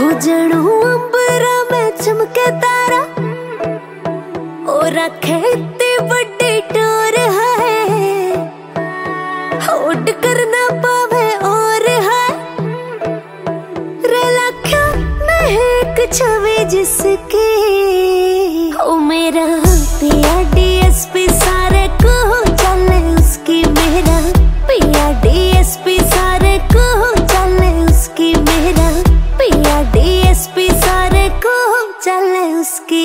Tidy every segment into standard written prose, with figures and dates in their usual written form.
जणू अंबरा में चमके तारा, और रखे इतनी बड़ी टोर है, होड़ करना पावे और है रे लाख्या में एक छवि जिसकी। ओ मेरा पिया डीएसपी सारे को चले उसकी, मेरा पिया डीएसपी सारे को चले उसकी, मेरा पिया डीएसपी सारे को चले उसकी।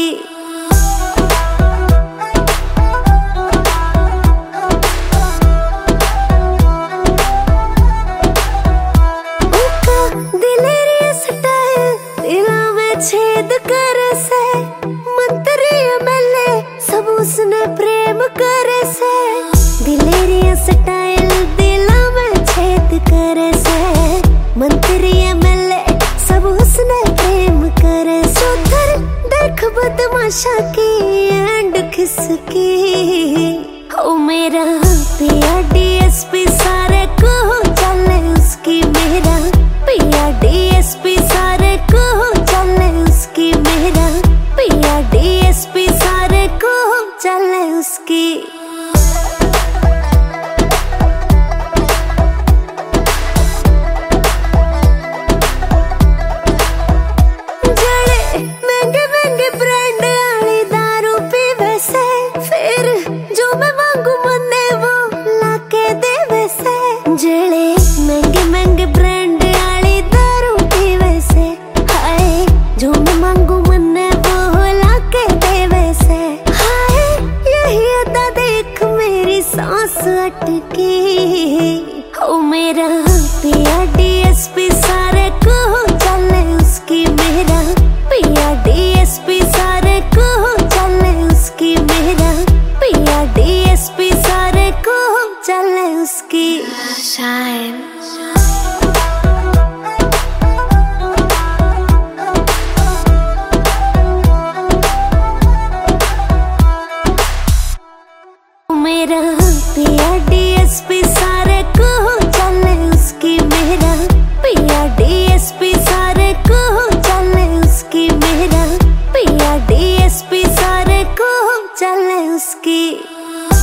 छेद कर से मंत्री एमएलए सब उसने प्रेम कर से, दिलेरिया स्टाइल दिला में छेद कर से, मंत्री एमएलए सब उसने प्रेम कर। सुधर देख बदमाशा की एंड खिसकी। ओ मेरा पिया डीएसपी सारे को चले उसकी, मेरा पिया डीएसपी सारे को चले उसकी, मेरा पिया डीएसपी सारे को चले उसकी। जड़े महंगे महंगे ब्रांड वाली दारू पीवे से, फिर जो मैं मांगू मन्ने वो लाके देवे से। जड़े महंगे महंगे ब्रांड वाली दारू पीवे से, हाय जो मैं मांगू मन्ने वो लाके देवे से। हाय यही अदा देख मेरी सांस अटकी। ओ मेरा पिया डीएसपी सारे को चले उसकी, मेरा पिया डीएसपी सारे को चले उसकी, मेरा पिया डीएसपी सारे को चले उसकी। शाइन